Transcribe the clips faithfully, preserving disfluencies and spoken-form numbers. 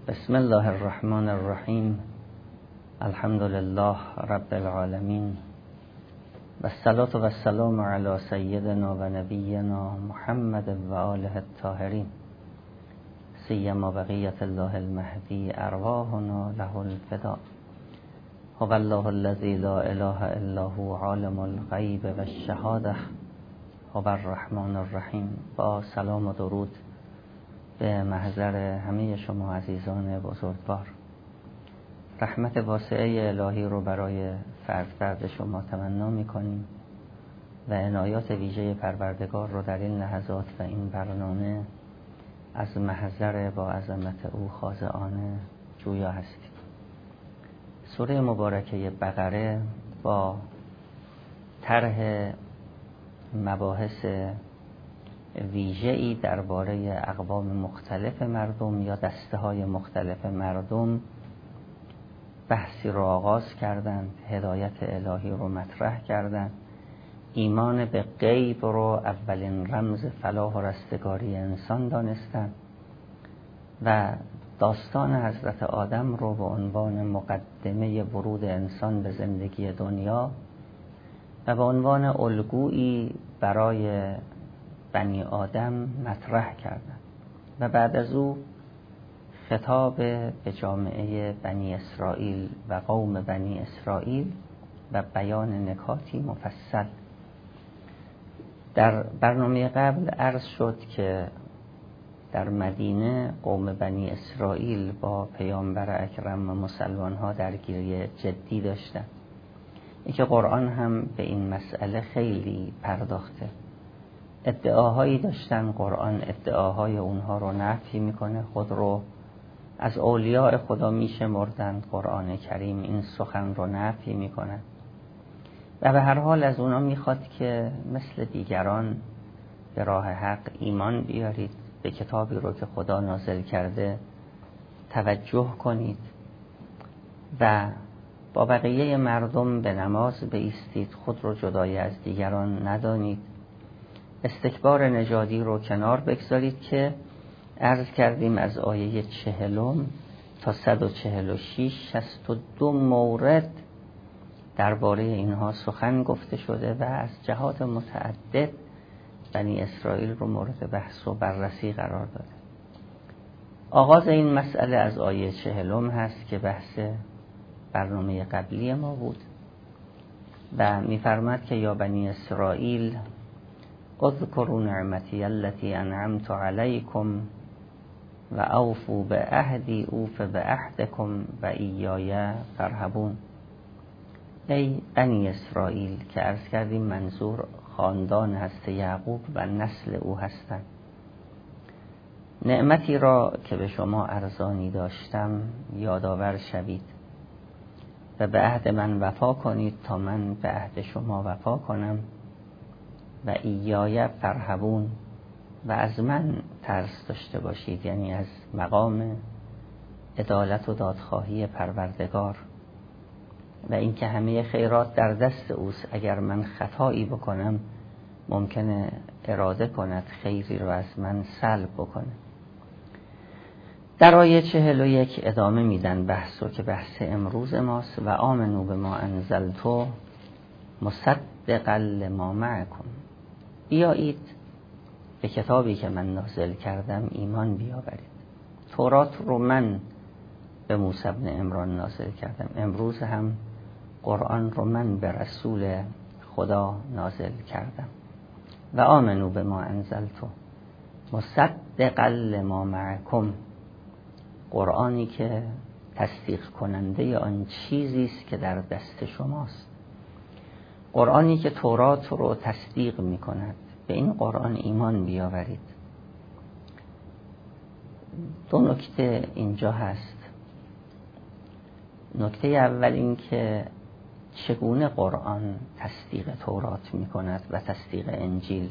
بسم الله الرحمن الرحیم. الحمد لله رب العالمین و الصلاة و السلام علی سیدنا و نبینا محمد و آله الطاهرین، سیما بقیت الله المهدی ارواحنا له الفداء. هو الله الذی لا اله الا هو عالم الغیب و الشهاده هو الرحمن الرحیم. با سلام و درود به محضر همه شما عزیزان بزرگوار، رحمت واسعه الهی رو برای فرد فرد شما تمنا می‌کنیم و عنایات ویژه پروردگار رو در این لحظات و این برنامه از محضر با عظمت او خاضعانه جویا هستیم. سوره مبارکه بقره با طرح مباحث ویژه‌ای درباره اقوام مختلف مردم یا دسته‌های مختلف مردم بحثی رو آغاز کردند، هدایت الهی رو مطرح کردند، ایمان به غیب رو اولین رمز فلاح و رستگاری انسان دانستند و داستان حضرت آدم رو به عنوان مقدمه ورود انسان به زندگی دنیا و به عنوان الگویی برای بنی آدم مطرح کردند و بعد از او خطاب به جامعه بنی اسرائیل و قوم بنی اسرائیل و بیان نکاتی مفصل. در برنامه قبل عرض شد که در مدینه قوم بنی اسرائیل با پیامبر اکرم و مسلمان ها درگیری جدی داشتند. اینکه قرآن هم به این مسئله خیلی پرداخته. ادعاهایی داشتن، قرآن ادعاهای اونها رو نفی میکنه، خود رو از اولیاء خدا میشمردند، قرآن کریم این سخن رو نفی میکنه و به هر حال از اونا میخواد که مثل دیگران به راه حق ایمان بیارید، به کتابی رو که خدا نازل کرده توجه کنید و با بقیه مردم به نماز بایستید، خود رو جدای از دیگران ندانید، استکبار نژادی رو کنار بگذارید که عرض کردیم از آیه چهلم تا صد و چهل و شش شصت و دو مورد درباره اینها سخن گفته شده و از جهات متعدد بنی اسرائیل رو مورد بحث و بررسی قرار داده. آغاز این مسئله از آیه چهلم هست که بحث برنامه قبلی ما بود و می‌فرماد که یا بنی اسرائیل اذکروا نعمتی التي انعمت علیکم و اوفوا بعهدی اوف بعهدکم و ایای فارهبون. ای بنی اسرائیل، که عرض کردیم منظور خاندان هست یعقوب و نسل او هستند، نعمتی را که به شما ارزانی داشتم یادآور شوید و به عهد من وفا کنید تا من به عهد شما وفا کنم و ایای فارهبون و از من ترس داشته باشید، یعنی از مقام عدالت و دادخواهی پروردگار و اینکه همه خیرات در دست اوست. اگر من خطایی بکنم ممکنه اراده کند خیری رو از من سلب بکنه. در آیه چهل و یک ادامه میدن بحثو که بحث امروز ماست و آمنو بما انزلتو مصدقا لما معکم. بیایید به کتابی که من نازل کردم ایمان بیاورید. تورات رو من به موسی بن عمران نازل کردم، امروز هم قرآن رو من به رسول خدا نازل کردم. و آمنو بما انزلتو مصدقا لما معکم، قرآنی که تصدیق کننده آن چیزی است که در دست شماست، قرآنی که تورات رو تصدیق می کند. به این قرآن ایمان بیاورید. دو نکته اینجا هست. نکته اول این که چگونه قرآن تصدیق تورات می کند و تصدیق انجیل.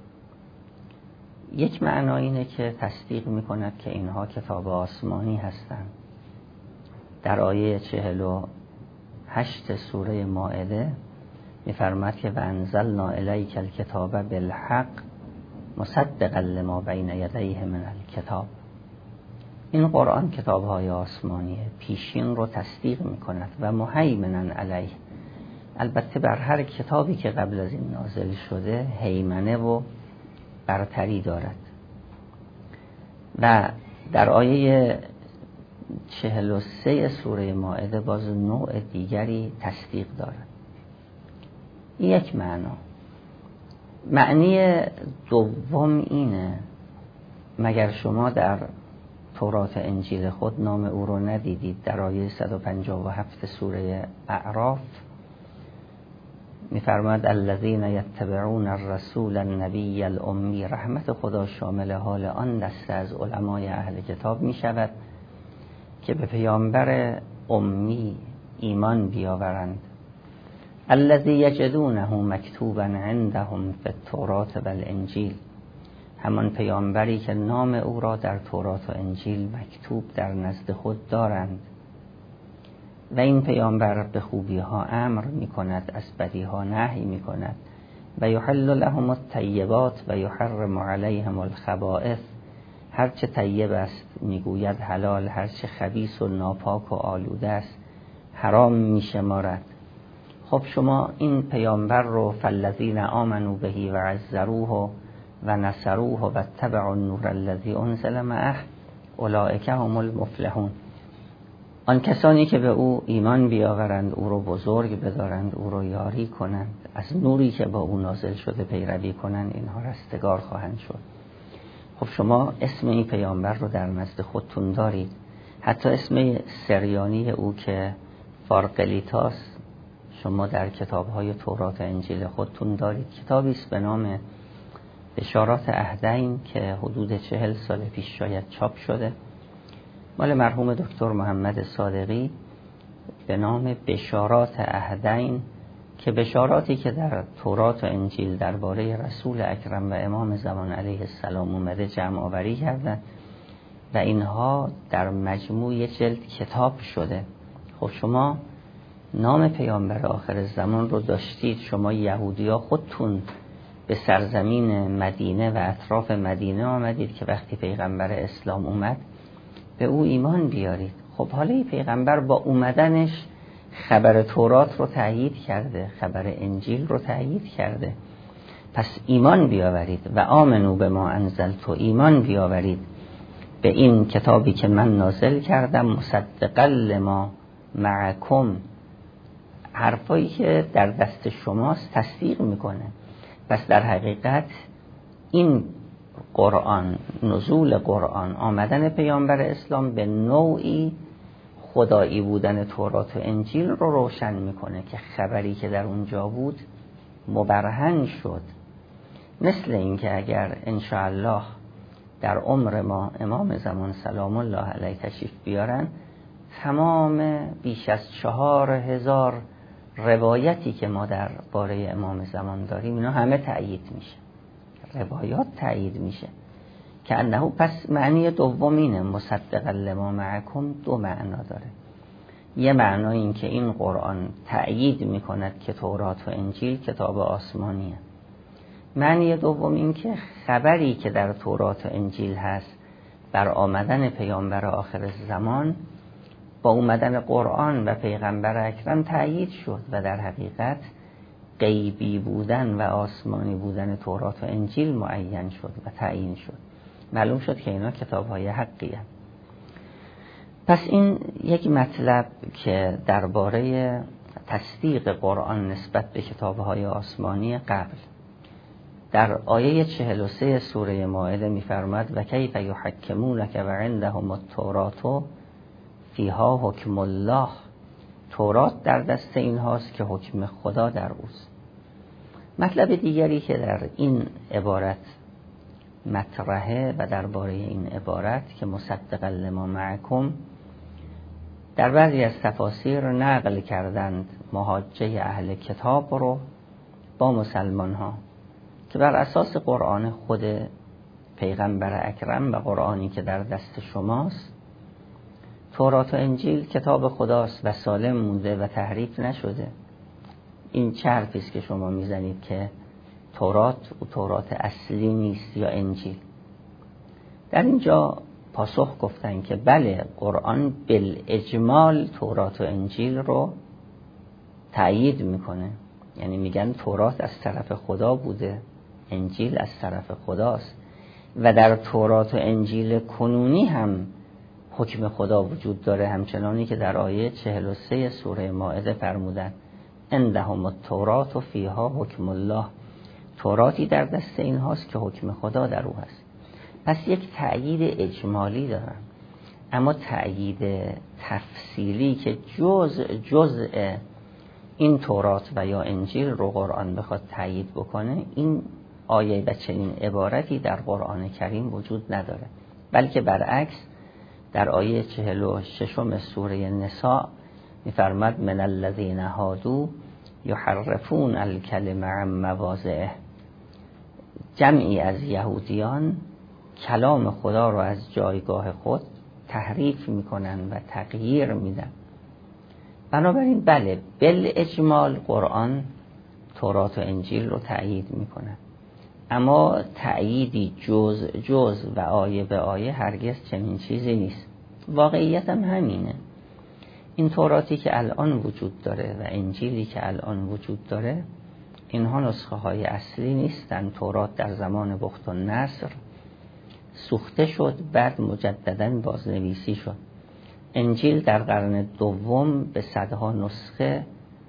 یک معنا اینه که تصدیق می کند که اینها کتاب آسمانی هستند. در آیه چهل و هشت سوره مائده می‌فرماید که وانزلنا الیک الکتاب بالحق مصدقا لما بین یدیه من الکتاب. این قرآن کتاب‌های آسمانی پیشین رو تصدیق می‌کند و مهیمناً علیه، البته بر هر کتابی که قبل از این نازل شده هیمنه و برتری دارد. و در آیه چهل و سه سوره مائده باز نوع دیگری تصدیق دارد. یک معنا. معنی دوم اینه مگر شما در تورات انجیل خود نام او رو ندیدید؟ در آیه صد و پنجاه و هفت سوره اعراف می‌فرماید الذین یتبعون الرسول النبی الامی، رحمت خدا شامل حال آن دسته از علمای اهل کتاب می شود که به پیامبر امی ایمان بیاورند. الذی یجدونه مکتوبا عندهم فی التوراة و الانجیل، همان پیامبری که نام او را در تورات و انجیل مکتوب در نزد خود دارند. و این پیامبر به خوبی ها امر می کند، از بدی ها نهی می کند. و یحل لهم الطیبات و یحرم علیهم الخبائث، هرچه طیب است میگوید حلال، هرچه خبیث و ناپاک و آلوده است حرام می شمارد. خب شما این پیامبر رو فالذین آمنوا بهی و عزروه و نصروه و اتبعوا النور الذی انزل معه اولئک هم المفلحون، آن کسانی که به او ایمان بیاورند، او رو بزرگ بدارند، او رو یاری کنند، از نوری که با او نازل شده پیروی کنند، اینها رستگار خواهند شد. خب شما اسم این پیامبر رو در نزد خودتون دارید، حتی اسم سریانی او که فارقلیتاس شما در کتاب‌های تورات و انجیل خودتون دارید. کتابی است به نام بشارات عهدین که حدود چهل سال پیش شاید چاپ شده، مال مرحوم دکتر محمد صادقی، به نام بشارات عهدین، که بشاراتی که در تورات و انجیل درباره رسول اکرم و امام زمان علیه السلام اومده جمع آوری کردن و اینها در مجموع جلد کتاب شده. خب شما نام پیامبر آخر زمان رو داشتید، شما یهودیا خودتون به سرزمین مدینه و اطراف مدینه آمدید که وقتی پیغمبر اسلام اومد به او ایمان بیارید. خب حالا این پیغمبر با اومدنش خبر تورات رو تأیید کرده، خبر انجیل رو تأیید کرده، پس ایمان بیاورید. و آمنو به ما انزلت، ایمان بیاورید به این کتابی که من نازل کردم، مصدقا لما معکم، حرفایی که در دست شماست تصدیق میکنه. پس در حقیقت این قرآن، نزول قرآن، آمدن پیامبر اسلام به نوعی خدایی بودن تورات و انجیل رو روشن میکنه که خبری که در اونجا بود مبرهن شد. مثل این که اگر انشاءالله در عمر ما امام زمان سلام الله علیه تشریف بیارن، تمام بیش از چهار هزار روایتی که ما در باره امام زمان داریم اینا همه تأیید میشه، روایات تأیید میشه که انه. پس معنی دوم اینه، مصدقا لما معکم، دو معنا داره. یه معنا این که این قرآن تأیید میکند که تورات و انجیل کتاب آسمانیه. معنی دوم این که خبری که در تورات و انجیل هست بر آمدن پیامبر آخر زمان با اومدن قرآن و پیغمبر اکرم تأیید شد و در حقیقت غیبی بودن و آسمانی بودن تورات و انجیل معین شد و تعیین شد. معلوم شد که اینا کتاب‌های حقیه. پس این یک مطلب که درباره تصدیق قرآن نسبت به کتاب‌های آسمانی قبل. در آیه چهل و سه سوره مائده می‌فرماد و کیف یحکمونک و عندهم التوراة فیها حکم الله، تورات در دست این هاست که حکم خدا در اوست. مطلب دیگری که در این عبارت مطرحه و درباره این عبارت که مصدقا لما معکم، در بعضی از تفاسیر نقل کردند محاجه اهل کتاب رو با مسلمان ها که بر اساس قرآن خود پیغمبر اکرم و قرآنی که در دست شماست، تورات و انجیل کتاب خداست و سالم مونده و تحریف نشده. این چه حرفی است که شما میزنید که تورات و تورات اصلی نیست یا انجیل؟ در اینجا پاسخ گفتن که بله، قرآن بالاجمال تورات و انجیل رو تأیید میکنه. یعنی میگن تورات از طرف خدا بوده، انجیل از طرف خداست و در تورات و انجیل کنونی هم حکم خدا وجود داره، همچنانی که در آیه چهل و سه سوره مائده فرمودن عندهم التورات و فیها حکم الله. توراتی در دست این هاست که حکم خدا در او هست. پس یک تأیید اجمالی دارن، اما تأیید تفصیلی که جز جزء این تورات و یا انجیل رو قرآن بخواد تأیید بکنه، این آیه و چنین عبارتی در قرآن کریم وجود نداره، بلکه برعکس در آیه چهل و ششم سوره نساء می‌فرماد من الذین هادوا یحرفون الکلم عن مواضعه. جمعی از یهودیان کلام خدا رو از جایگاه خود تحریف میکنن و تغییر میدن. بنابراین بله، بالاجمال قرآن تورات و انجیل رو تأیید میکنه، اما تأییدی جز جز و آیه به آیه هرگز چنین چیزی نیست. واقعیت هم همینه. این توراتی که الان وجود داره و انجیلی که الان وجود داره، اینها نسخه های اصلی نیستن. تورات در زمان بخت و نصر سوخته شد، بعد مجددا بازنویسی شد. انجیل در قرن دوم به صدها نسخه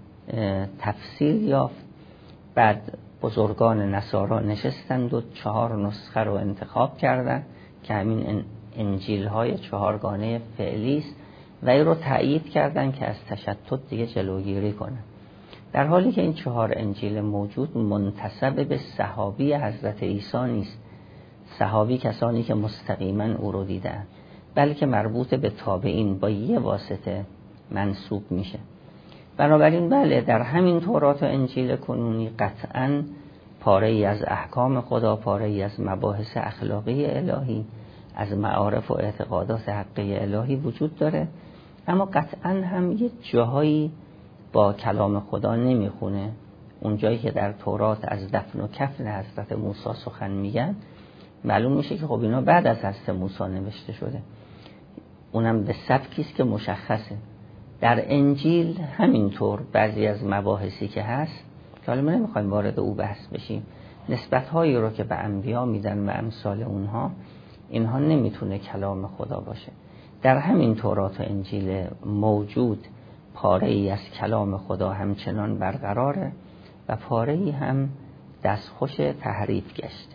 تفسیر یافت، بعد بزرگان نصارا نشستند و چهار نسخه رو انتخاب کردند که همین انجیل های چهارگانه فعلی است و این رو تأیید کردند که از تشتت دیگه جلوگیری کنه. در حالی که این چهار انجیل موجود منتسب به صحابی حضرت عیسی نیست. صحابی کسانی که مستقیما او رو دیدن، بلکه مربوط به تابعین با یه واسطه منسوب میشه. بنابراین بله، در همین تورات و انجیل کنونی قطعاً پاره ای از احکام خدا، پاره ای از مباحث اخلاقی الهی، از معارف و اعتقادات حقی الهی وجود داره، اما قطعاً هم یه جاهایی با کلام خدا نمیخونه. اون جایی که در تورات از دفن و کفن حضرت موسی سخن میگن، معلوم میشه که خب اینا بعد از حضرت موسی نوشته شده، اونم به سبکی است که مشخصه. در انجیل همینطور بعضی از مباحثی که هست که حالا ما نمیخوایم وارد او بحث بشیم، نسبت‌هایی رو که به انبیا میدن و امثال اونها، اینها نمیتونه کلام خدا باشه. در همین تورات و انجیل موجود پاره ای از کلام خدا همچنان برقراره و پاره ای هم دستخوش تحریف گشته.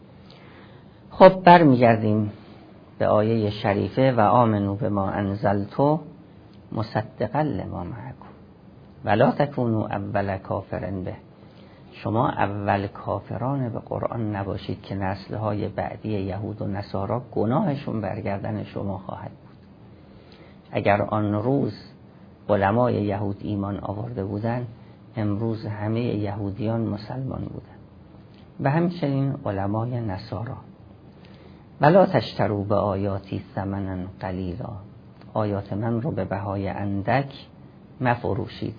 خب برمیگردیم به آیه شریفه و آمنو بما انزلتو مصدقا لما معکم ولا تکونوا اول کافرن به. شما اول کافران به قرآن نباشید که نسل‌های بعدی یهود و نصارا گناهشون برگردن شما خواهد بود. اگر آن روز علمای یهود ایمان آورده بودن، امروز همه یهودیان مسلمان بودن و همچنین علمای نصارا. ولا تشتروا به آیاتی ثمنا قلیلا. آیات من رو به بهای اندک مفروشید،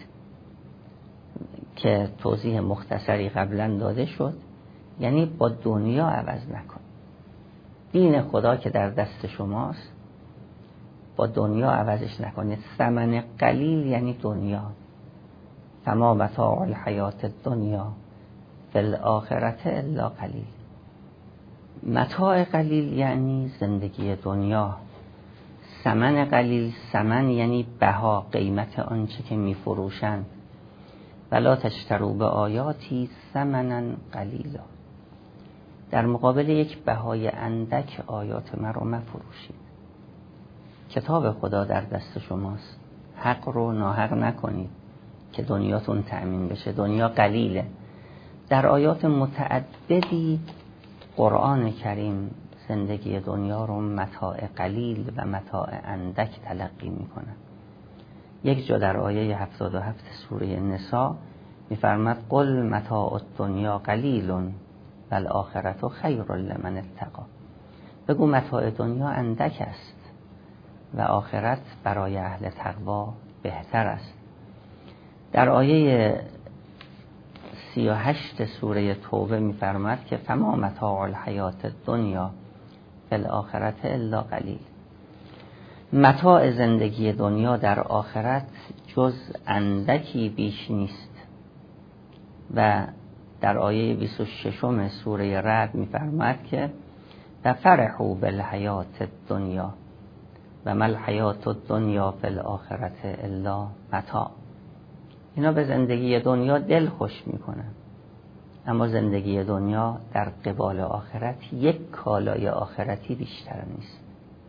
که توضیح مختصری قبلا داده شد. یعنی با دنیا عوض نکن. دین خدا که در دست شماست، با دنیا عوضش نکنید. ثمن قلیل یعنی دنیا. فما متاع الحیات الدنیا فی الآخرة الا قلیل. متاع قلیل یعنی زندگی دنیا. ثمن قلیل، ثمن یعنی بها، قیمت آنچه که می فروشن. ولا تشتروا به آیاتی ثمنا قلیلا. در مقابل یک بهای اندک آیات من رو مفروشید. کتاب خدا در دست شماست، حق رو ناحق نکنید که دنیاتون تأمین بشه. دنیا قلیله. در آیات متعددی قرآن کریم زندگی دنیا رو متاع قلیل و متاع اندک تلقی میکنه. یک جا در آیه هفتاد و هفت سوره نساء میفرماد قل متاع الدنیا قلیل و الآخرة خیر لمن اتقی. بگو متاع دنیا اندک است و آخرت برای اهل تقوا بهتر است. در آیه سی و هشت سوره توبه میفرماد که فما متاع الحیات الدنیا فی الآخرة الا قلیل. متاع زندگی دنیا در آخرت جز اندکی بیش نیست. و در آیه بیست و شش سوره رعد می‌فرماید که و فرحوا بالحیات الدنیا و ما الحیات الدنیا فی الآخرة الا متاع. اینا به زندگی دنیا دل خوش میکنن، اما زندگی دنیا در قبال آخرت یک کالای آخرتی بیشتر نیست.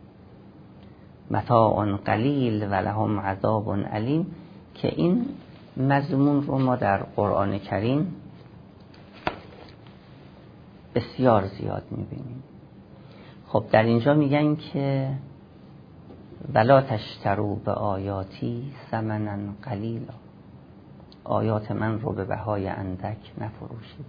متاع قلیل و لهم عذاب علیم، که این مضمون رو ما در قرآن کریم بسیار زیاد میبینیم. خب در اینجا میگن که ولا تشتروا به آیاتی ثمنا قلیلا، آیات من رو به بهای اندک نفروشید.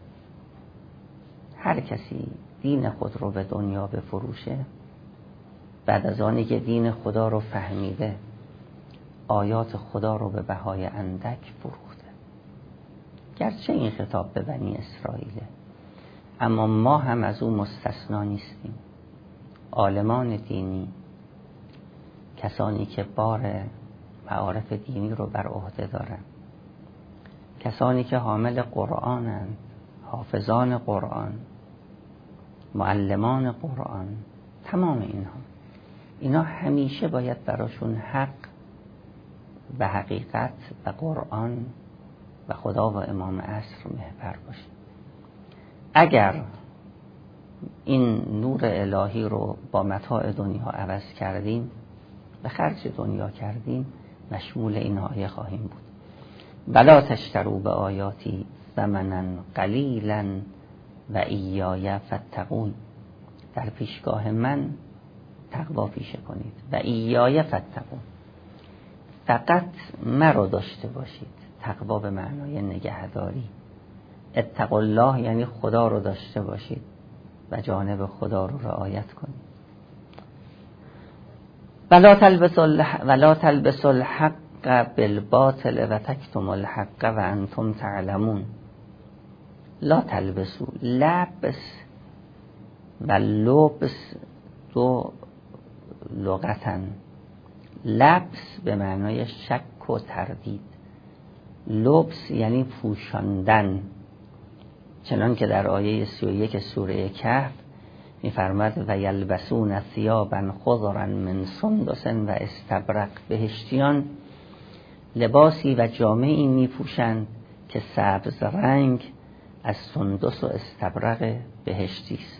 هر کسی دین خود رو به دنیا بفروشه، بعد از آنی که دین خدا رو فهمیده، آیات خدا رو به بهای اندک فروخته. گرچه این خطاب به بنی اسرائیله، اما ما هم از اون مستثنا نیستیم. عالمان دینی، کسانی که بار معارف دینی رو بر عهده دارن، کسانی که حامل قرآنند، حافظان قرآن، معلمان قرآن، تمام اینها اینا همیشه باید براشون حق و حقیقت و قرآن و خدا و امام عصر محور باشه. اگر این نور الهی رو با متاع دنیا عوض کردیم، به خرج دنیا کردیم، مشمول این آیه خواهیم بود. ولا تشتروا به آیاتی ثمنا قلیلا و ایای فاتقون. در پیشگاه من تقوا پیشه کنید و ایای فاتقون. فقط مرا داشته باشید. تقوا به معنای نگهداری. اتقوا الله یعنی خدا رو داشته باشید و جانب خدا رو رعایت کنید. ولا تلبسوا ولا تلبسوا الحق بالباطل و تکتموا الحق و انتم تعلمون. لا تلبسوا، لبس و لبس دو لغتن. لبس به معنای شک و تردید، لبس یعنی پوشاندن، چنان که در آیه سی و یک سوره کهف می‌فرماد و یلبسون ثیابا خضرا من سندس و استبرق. بهشتیان لباسی و جامه‌ای می‌پوشند که سبز رنگ از سندس و استبرق بهشتی است.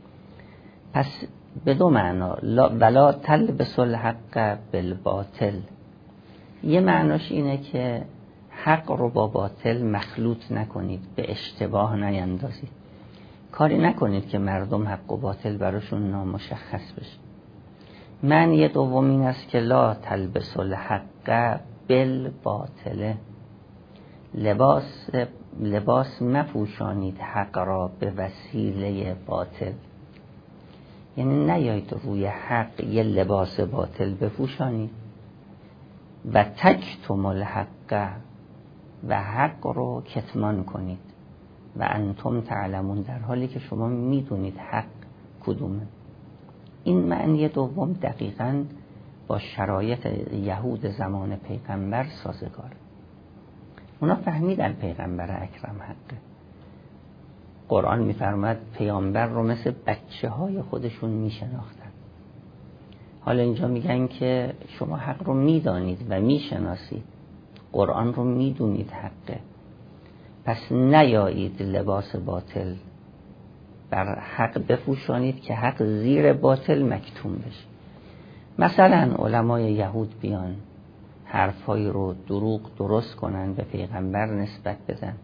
پس به دو معنا، ولا تلبسوا الحق بالباطل، یه معناش اینه که حق رو با باطل مخلوط نکنید، به اشتباه نیندازید، کاری نکنید که مردم حق و باطل براشون نامشخص بشه. معنی دوم این است که لا تلبسوا الحق بالباطل، لباس لباس مپوشانید حق را به وسیله باطل. یعنی نیایید روی حق یه لباس باطل بپوشانید و تکتموا الحق و حق رو کتمان کنید و انتم تعلمون، در حالی که شما میدونید حق کدومه. این معنی دوم دقیقاً با شرایط یهود زمان پیغمبر سازگاره. اونا فهمیدن پیغمبر اکرم حقه. قرآن میفرماد پیامبر رو مثل بچه های خودشون میشناختن. حالا اینجا میگن که شما حق رو میدانید و میشناسید، قرآن رو میدونید حقه، پس نیایید لباس باطل بر حق بپوشانید که حق زیر باطل مکتوم بشه. مثلا علمای یهود بیان حرفایی رو دروغ درست کنن، به پیغمبر نسبت بدن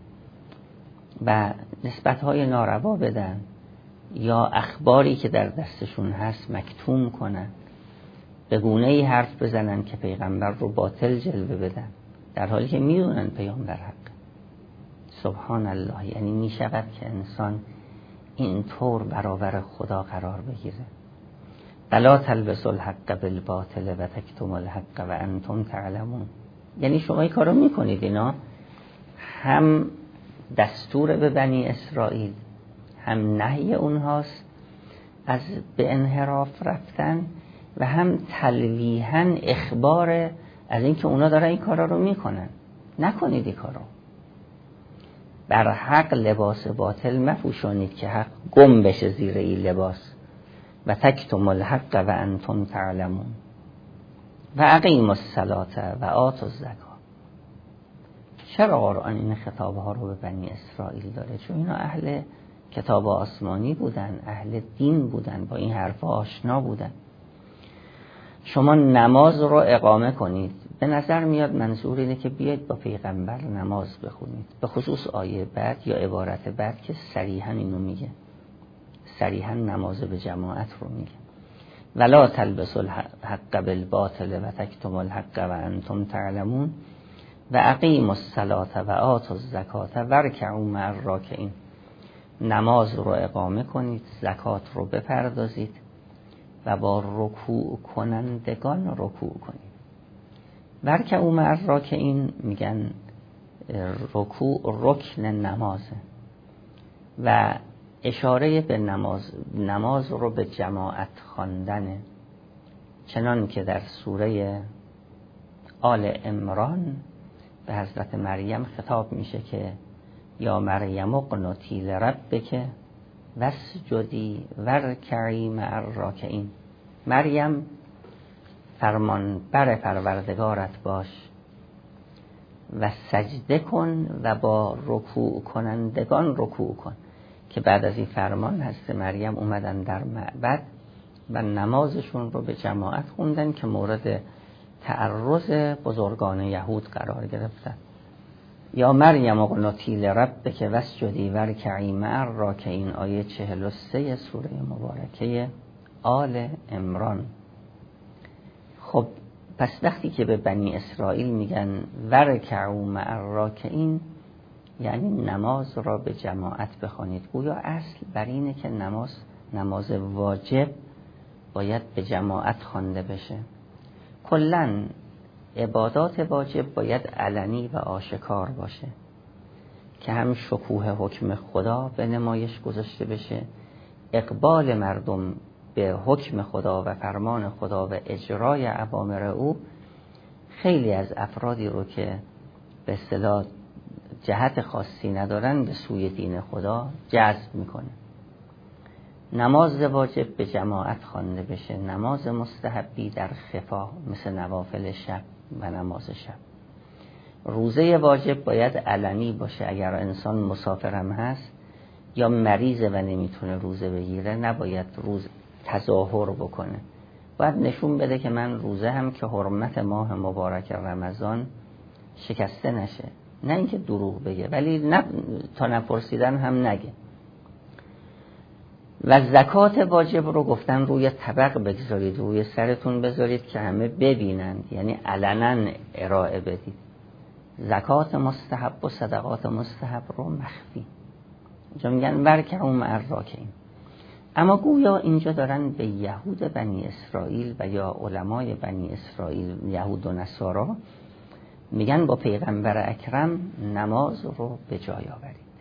و نسبت‌های ناروا بدن، یا اخباری که در دستشون هست مکتوم کنن، به گونه‌ای حرف بزنن که پیغمبر رو باطل جلوه بدن، در حالی که میدونن پیغمبر حق. سبحان الله، یعنی میشود که انسان اینطور برابر خدا قرار بگیره. ولا تلبسوا الحق بالباطل و تکتموا الحق و انتم تعلمون. یعنی شما این کارو میکنید، اینا هم دستور به بنی اسرائیل هم نهی اونهاست، از به انحراف رفتن و هم تلویحاً اخبار از اینکه اونا دارن این کارا رو میکنن. نکنید این کارو. بر حق لباس باطل مپوشونید که حق گم بشه زیر این لباس و تکتم الحق و انتم تعلمون و اقیموا الصلاة و آتوا الزکات. چرا قرآن این خطابها رو به بنی اسرائیل داره؟ چون اینا اهل کتاب آسمانی بودن، اهل دین بودن، با این حرفا آشنا بودن. شما نماز رو اقامه کنید. به نظر میاد منظور اینه که بیاید با پیغمبر نماز بخونید، به خصوص آیه بعد یا عبارت بعد که صریحا اینو میگه، صریحا نماز به جماعت رو میگه. ولا تلبسوا الحق بالباطل و تکتموا الحق و انتم تعلمون و اقیموا الصلاة و آتوا الزکات وارکعوا مع الراکعین. نماز رو اقامه کنید، زکات رو بپردازید و با رکوع کنندگان رکوع کنید. وارکعوا مع الراکعین میگن رکوع رکن نمازه و اشاره به نماز، نماز رو به جماعت خواندنه، چنان که در سوره آل عمران به حضرت مریم خطاب میشه که یا مریم اقنتی لربک واسجدی وارکعی مع الراکعین. مریم فرمان بر پروردگارت باش و سجده کن و با رکوع کنندگان رکوع کن. که بعد از این فرمان حضرت مریم اومدن در معبد و نمازشون رو به جماعت خوندن که مورد تعرض بزرگان یهود قرار گرفتن. یا مریم اقنتی لربک واسجدی وارکعی مع الراکعین، آیه چهل و سه سوره مبارکه آل عمران. خب پس وقتی که به بنی اسرائیل میگن وارکعوا مع الراکعین، یعنی نماز را به جماعت بخوانید. گویا اصل بر اینه که نماز نماز واجب باید به جماعت خوانده بشه. کلاً عبادات واجب باید علنی و آشکار باشه که هم شکوه حکم خدا به نمایش گذاشته بشه، اقبال مردم به حکم خدا و فرمان خدا و اجرای اوامر او خیلی از افرادی رو که به اصطلاح جهت خاصی ندارن به سوی دین خدا جذب میکنه. نماز واجب به جماعت خوانده بشه، نماز مستحبی در خفا مثل نوافل شب و نماز شب. روزه واجب باید علنی باشه. اگر انسان مسافرم هست یا مریضه و نمیتونه روزه بگیره، نباید روز تظاهر بکنه، باید نشون بده که من روزه هم که حرمت ماه مبارک رمضان شکسته نشه. نه اینکه دروغ بگه، ولی نه تا نپرسیدن هم نگه. و زکات واجب رو گفتن روی طبق بگذارید، روی سرتون بذارید که همه ببینند، یعنی علنا ارائه بدید. زکات مستحب و صدقات مستحب رو مخفی. اینجا میگن وارکعوا مع الراکعین. اما گویا اینجا دارن به یهود بنی اسرائیل و یا علمای بنی اسرائیل، یهود و نصارا، میگن با پیغمبر اکرم نماز رو به جای آورید.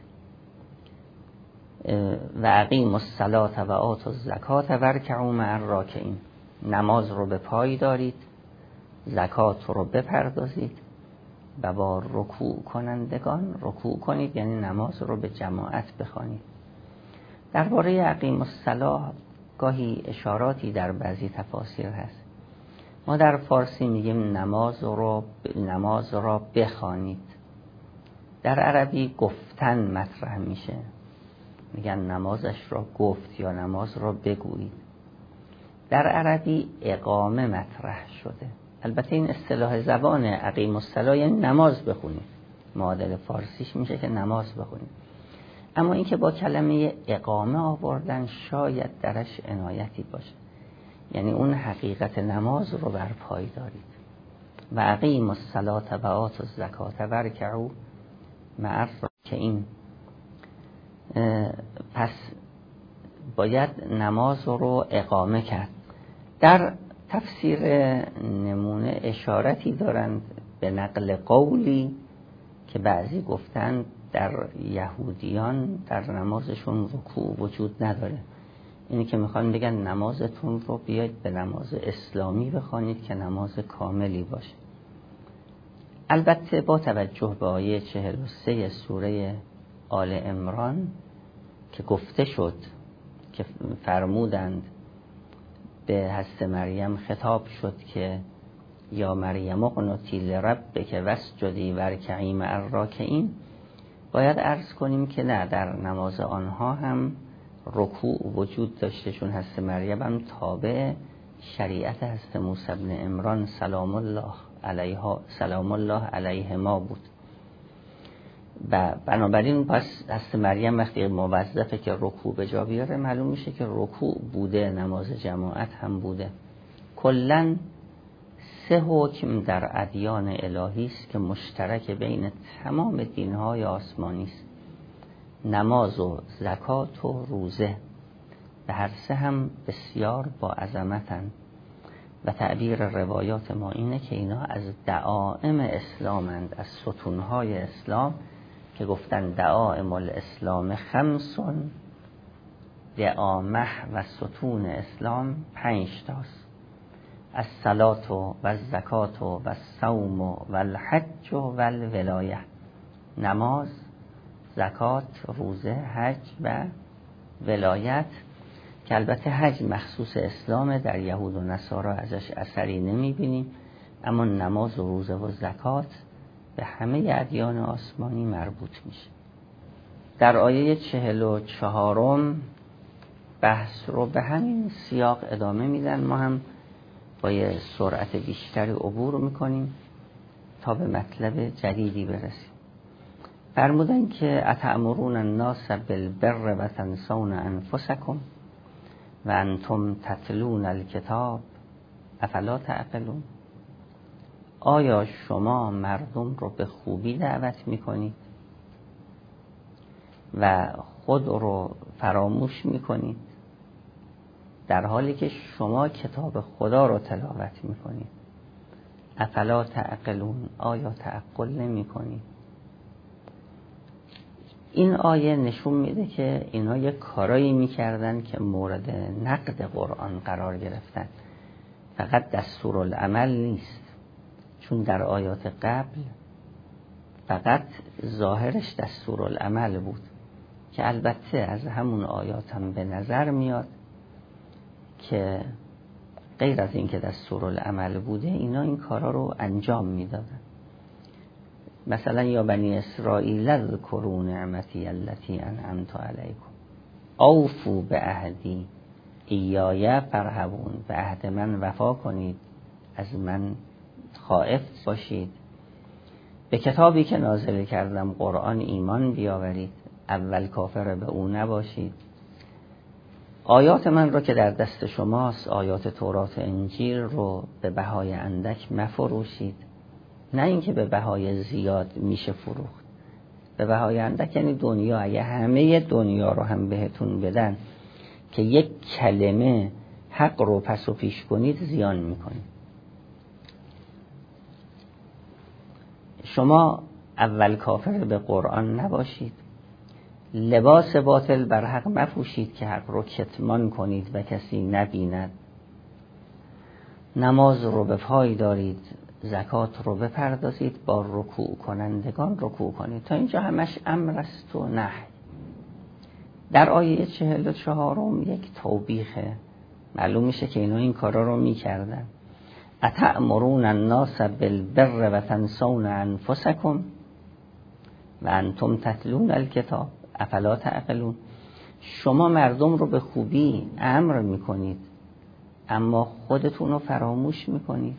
و اقیموا الصلاة و آتوا الزکات وارکعوا مع الراکعین. نماز رو به پای دارید، زکات رو بپردازید و با رکوع کنندگان رکوع کنید، یعنی نماز رو به جماعت بخوانید. درباره اقیموا الصلاة گاهی اشاراتی در بعضی تفاسیر هست. ما در فارسی میگیم نماز رو نماز را بخوانید. در عربی گفتن مطرح میشه، میگن نمازش را گفت یا نماز را بگویید. در عربی اقامه مطرح شده. البته این اصطلاح زبان اقیموا الصلاة یعنی نماز بخونید، معادل فارسیش میشه که نماز بخونید. اما این که با کلمه اقامه آوردن شاید درش عنایتی باشه، یعنی اون حقیقت نماز رو بر پای دارید. و اقیموا الصلاة و آتوا الزکات وارکعوا مع الراکعین. پس باید نماز رو اقامه کرد. در تفسیر نمونه اشارتی دارند به نقل قولی که بعضی گفتند در یهودیان در نمازشون رکوع وجود نداره. اینی که میخوان بگن نمازتون رو بیاید به نماز اسلامی بخوانید که نماز کاملی باشه. البته با توجه به آیه چهل و سه سوره آل عمران که گفته شد که فرمودند به حضرت مریم خطاب شد که یا مریم اقنتی لربک واسجدی وارکعی مع الراکعین، باید عرض کنیم که نه، در نماز آنها هم رکوع وجود داشته، چون حضرت مریم هم تابع شریعت حضرت موسی بن عمران سلام الله علیها سلام الله علیهما بود. و بنابراین پس حضرت مریم وقتی موظفه که رکوع به جا بیاره، معلوم میشه که رکوع بوده، نماز جماعت هم بوده. کلاً سه حکم در ادیان الهی است که مشترک بین تمام دین‌های آسمانی است: نماز و زکات و روزه. به هر سه هم بسیار با عظمتند و تعبیر روایات ما اینه که اینا از دعائم اسلامند، از ستونهای اسلام که گفتن دعائم الاسلام خمسون، دعامه و ستون اسلام پنج تاست: الصلاة و الزکات و الصوم و الحج و الولایه. نماز، زکات، روزه، حج و ولایت، که البته حج مخصوص اسلامه، در یهود و نصارا ازش اثری نمی بینیم، اما نماز و روزه و زکات به همه ادیان آسمانی مربوط میشه. در آیه چهل و چهارم بحث رو به همین سیاق ادامه میدن، ما هم با یه سرعت بیشتری عبور میکنیم تا به مطلب جدیدی برسیم. فرمودن که اتأمرون الناس بالبر و تنسون انفسکم و انتم تتلون الکتاب افلا تعقلون. آیا شما مردم رو به خوبی دعوت میکنید و خود رو فراموش میکنید در حالی که شما کتاب خدا رو تلاوت میکنید؟ افلا تعقلون، آیا تعقل نمیکنید؟ این آیه نشون میده که اینا یه کارایی میکردن که مورد نقد قرآن قرار گرفتن، فقط دستورالعمل نیست، چون در آیات قبل فقط ظاهرش دستورالعمل بود که البته از همون آیات هم به نظر میاد که غیر از این که دستورالعمل بوده، اینا این کارا رو انجام میدادن. مثلا یا بنی اسرائیل اذکروا نعمتی التي انعمت علیکم اوفوا بعهدی ایای فرهبون. به عهد من وفا کنید، از من خائف باشید، به کتابی که نازل کردم قرآن ایمان بیاورید، اول کافر به او نباشید، آیات من رو که در دست شماست، آیات تورات و انجیل رو به بهای اندک مفروشید. نه اینکه به بهای زیاد میشه فروخت، به بهای اندک یعنی دنیا، اگه همه دنیا رو هم بهتون بدن که یک کلمه حق رو پس و پیش کنید، زیان میکنید. شما اول کافر به قرآن نباشید، لباس باطل بر حق مپوشید که حق رو کتمان کنید و کسی نبیند، نماز رو به پای دارید، زکات رو بپردازید، با رکوع کنندگان رکوع کنید. تا اینجا همش امر است و نهی. در آیه چهل و چهارم یک توبیخه، معلوم میشه که اینا این کارا رو میکردن. اتأمرون الناس بالبر و تنسون انفسکم و انتم تتلون الکتاب افلا تعقلون. شما مردم رو به خوبی امر میکنید اما خودتون رو فراموش میکنید،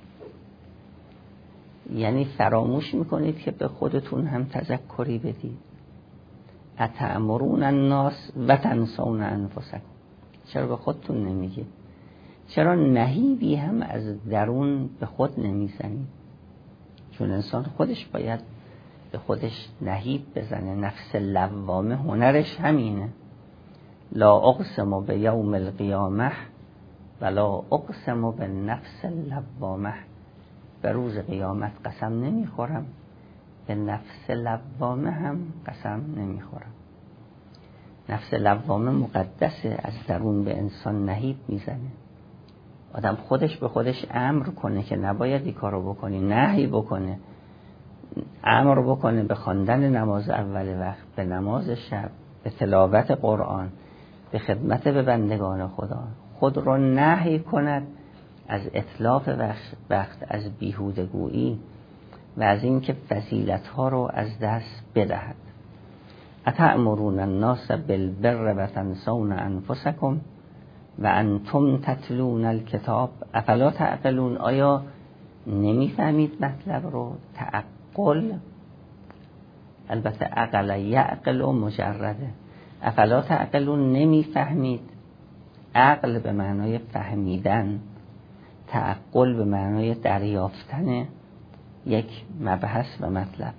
یعنی فراموش میکنید که به خودتون هم تذکری بدید. اتأمرون الناس و تنسون انفسکم، چرا به خودتون نمیگید؟ چرا نهیبی هم از درون به خود نمیزنید؟ چون انسان خودش باید به خودش نهیب بزنه. نفس لوامه هنرش همینه. لا اقسم به یوم القیامه ولا اقسم به نفس لوامه. به روز قیامت قسم نمیخورم، به نفس لوامه هم قسم نمیخورم. نفس لوامه مقدسه، از درون به انسان نهیب میزنه. آدم خودش به خودش امر کنه که نباید این کارو بکنی، نهی بکنه، امر بکنه به خواندن نماز اول وقت، به نماز شب، به تلاوت قرآن، به خدمت به بندگان خدا، خود رو نهی کند از اتلاف وقت، از بیهودگویی و از اینکه فضیلت‌ها رو از دست بدهد. اتأمرون الناس بالبر و تنسون انفسکم و انتم تتلون الکتاب افلا تعقلون. آیا نمیفهمید مطلب رو؟ تعقل، البته عقل یعقل و مجرده. افلا تعقلون، نمیفهمید. عقل به معنای فهمیدن، تعقل به معنای دریافتن یک مبحث و مطلب.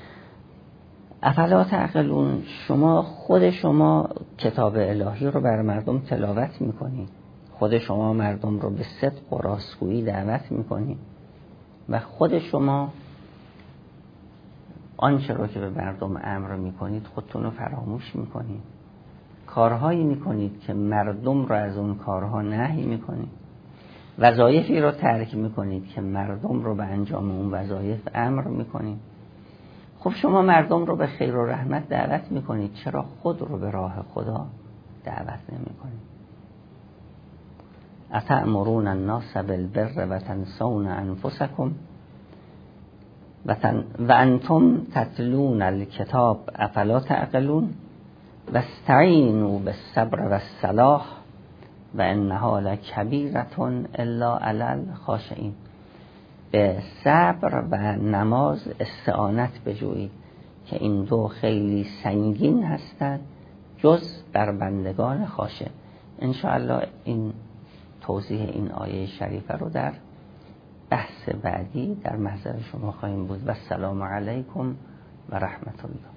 افلا تعقلون، شما خود شما کتاب الهی رو بر مردم تلاوت میکنید، خود شما مردم رو به صدق و راستگویی دعوت میکنید و خود شما آنچه رو که به مردم امر میکنید خودتون رو فراموش میکنید، کارهایی میکنید که مردم رو از اون کارها نهی میکنید، وظایفی رو ترک میکنید که مردم رو به انجام اون وظایف امر میکنید. خب شما مردم رو به خیر و رحمت دعوت میکنید، چرا خود رو به راه خدا دعوت نمیکنید؟ اتأمرون الناس بالبر و تنسون انفسکم و, تن و انتم تتلون الکتاب افلا تعقلون و استعینوا بالصبر و الصلاح و انها لکبیرة الا علی الخاشعین. به صبر و نماز استعانت بجویید که این دو خیلی سنگین هستند جز بر بندگان خاشع. انشاءالله این توضیح این آیه شریفه رو در بحث بعدی در محضر شما خواهیم بود. و السلام علیکم و رحمت الله.